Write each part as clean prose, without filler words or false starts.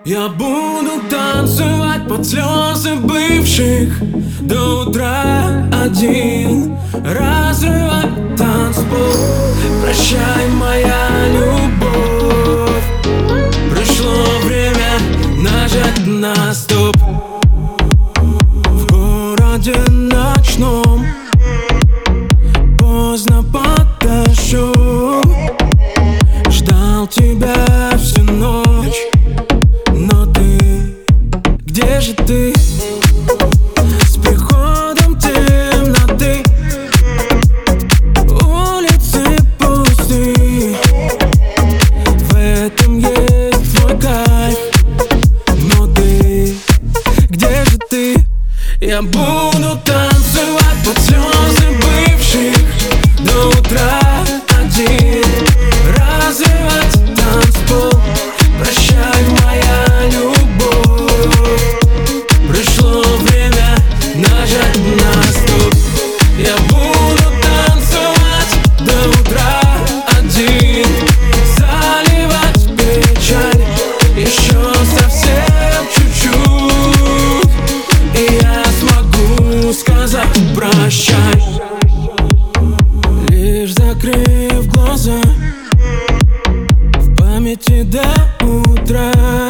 Я буду танцевать под слезы бывших до утра один, разрывать танцпол. Прощай, моя любовь, пришло время нажать на стоп. В городе ночном поздно подошел, ждал тебя всю ночь. Но ты, где же ты? С приходом темноты улицы пусты. В этом есть твой кайф. Но ты, где же ты? Я буду танцевать под слезы бывших до утра один, разрывать танцпол. Прощай, моя любовь, пришло время нажать на стоп. Я буду танцевать до утра один, заливать печаль еще совсем чуть-чуть, и я смогу сказать прощай. Лишь закрыв глаза, в памяти до утра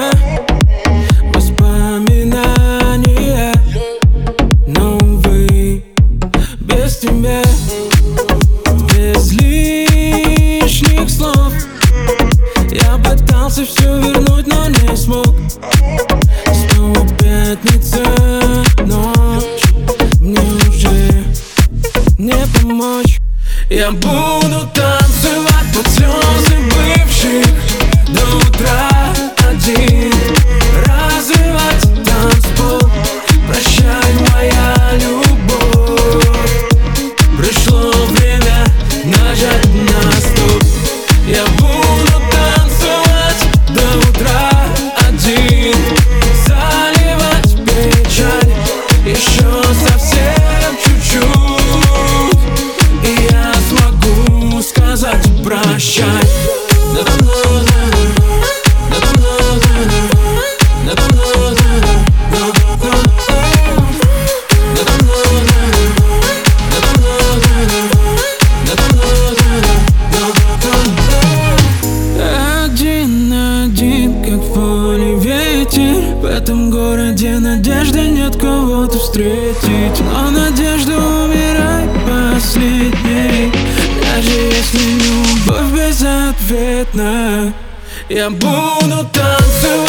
воспоминания, но увы, без тебя, без лишних слов. Я пытался все вернуть, но не смог. Снова пятница, ночь, мне уже не помочь. Я буду танцевать под слезы бывших до утра один, разрывать танцпол. Прощай, моя любовь, пришло время нажать на стоп. Я буду танцевать до утра один, заливать печаль еще совсем чуть-чуть, и я смогу сказать прощай. Один, как в поле ветер, в этом городе надежды нет кого-то встретить. Но надежда умирает последней, даже если любовь безответна. Я буду танцевать